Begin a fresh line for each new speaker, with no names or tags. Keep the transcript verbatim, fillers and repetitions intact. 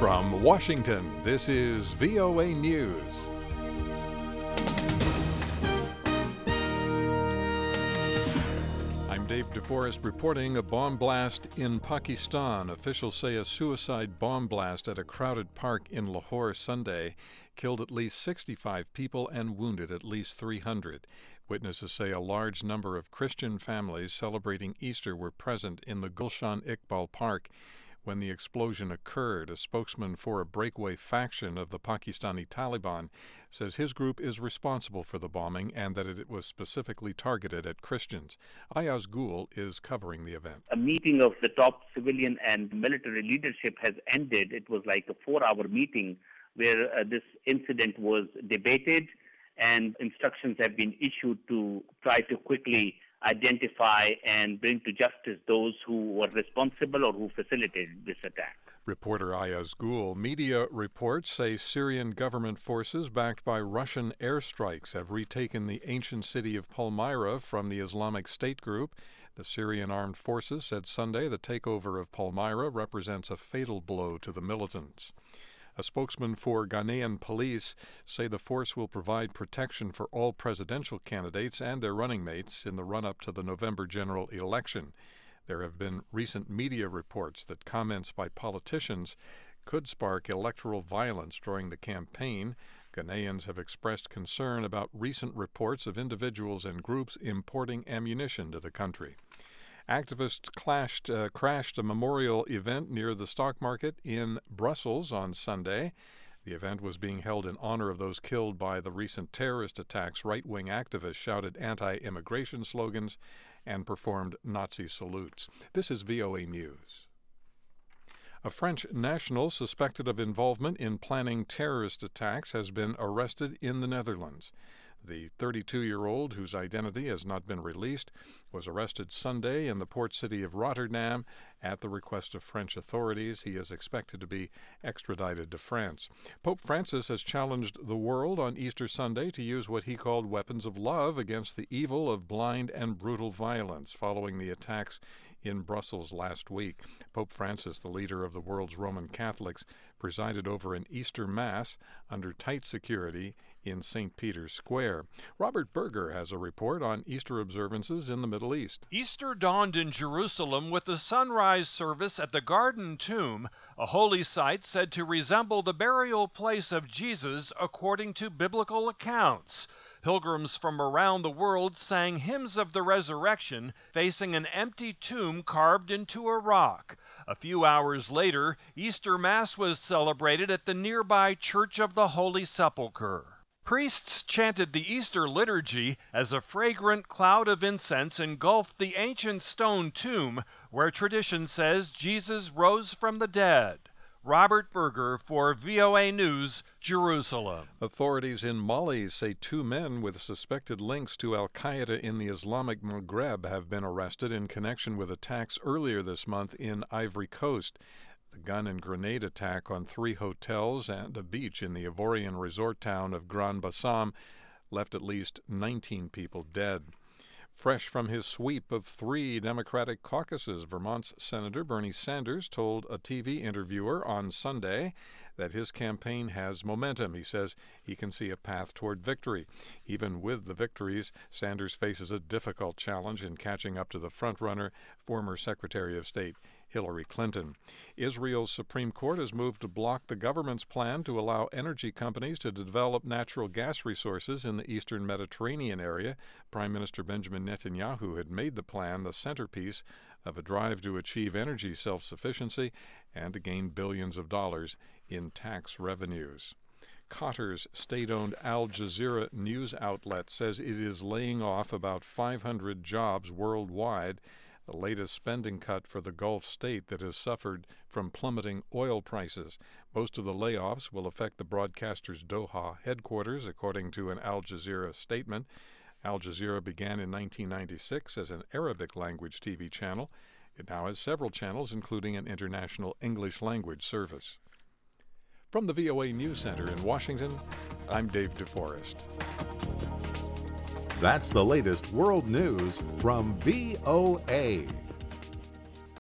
From Washington, this is V O A News. I'm Dave DeForest reporting a bomb blast in Pakistan. Officials say a suicide bomb blast at a crowded park in Lahore Sunday killed at least sixty-five people and wounded at least three hundred. Witnesses say a large number of Christian families celebrating Easter were present in the Gulshan Iqbal Park when the explosion occurred. A spokesman for a breakaway faction of the Pakistani Taliban says his group is responsible for the bombing and that it was specifically targeted at Christians. Ayaz Gul is covering the event.
A meeting of the top civilian and military leadership has ended. It was like a four-hour meeting where uh, this incident was debated and instructions have been issued to try to quickly identify and bring to justice those who were responsible or who facilitated this attack.
Reporter Ayaz Gul. Media reports say Syrian government forces backed by Russian airstrikes have retaken the ancient city of Palmyra from the Islamic State group. The Syrian armed forces said Sunday the takeover of Palmyra represents a fatal blow to the militants. A spokesman for Ghanaian police say the force will provide protection for all presidential candidates and their running mates in the run-up to the November general election. There have been recent media reports that comments by politicians could spark electoral violence during the campaign. Ghanaians have expressed concern about recent reports of individuals and groups importing ammunition to the country. Activists clashed, uh, crashed a memorial event near the stock market in Brussels on Sunday. The event was being held in honor of those killed by the recent terrorist attacks. Right-wing activists shouted anti-immigration slogans and performed Nazi salutes. This is V O A News. A French national suspected of involvement in planning terrorist attacks has been arrested in the Netherlands. The thirty-two-year-old, whose identity has not been released, was arrested Sunday in the port city of Rotterdam at the request of French authorities. He is expected to be extradited to France. Pope Francis has challenged the world on Easter Sunday to use what he called weapons of love against the evil of blind and brutal violence following the attacks in Brussels last week. Pope Francis, the leader of the world's Roman Catholics, presided over an Easter Mass under tight security in Saint Peter's Square. Robert Berger has a report on Easter observances in the Middle East.
Easter dawned in Jerusalem with the sunrise service at the Garden Tomb, a holy site said to resemble the burial place of Jesus according to biblical accounts. Pilgrims from around the world sang hymns of the resurrection, facing an empty tomb carved into a rock. A few hours later, Easter Mass was celebrated at the nearby Church of the Holy Sepulchre. Priests chanted the Easter liturgy as a fragrant cloud of incense engulfed the ancient stone tomb where tradition says Jesus rose from the dead. Robert Berger for V O A News, Jerusalem.
Authorities in Mali say two men with suspected links to al-Qaeda in the Islamic Maghreb have been arrested in connection with attacks earlier this month in Ivory Coast. The gun and grenade attack on three hotels and a beach in the Ivorian resort town of Grand Bassam left at least nineteen people dead. Fresh from his sweep of three Democratic caucuses, Vermont's Senator Bernie Sanders told a T V interviewer on Sunday that his campaign has momentum. He says he can see a path toward victory. Even with the victories, Sanders faces a difficult challenge in catching up to the frontrunner, former Secretary of State Hillary Clinton. Israel's Supreme Court has moved to block the government's plan to allow energy companies to develop natural gas resources in the eastern Mediterranean area. Prime Minister Benjamin Netanyahu had made the plan the centerpiece of a drive to achieve energy self-sufficiency and to gain billions of dollars in tax revenues. Qatar's state-owned Al Jazeera news outlet says it is laying off about five hundred jobs worldwide, the latest spending cut for the Gulf state that has suffered from plummeting oil prices. Most of the layoffs will affect the broadcaster's Doha headquarters, according to an Al Jazeera statement. Al Jazeera began in nineteen ninety-six as an Arabic-language T V channel. It now has several channels, including an international English-language service. From the V O A News Center in Washington, I'm Dave DeForest.
That's the latest world news from V O A.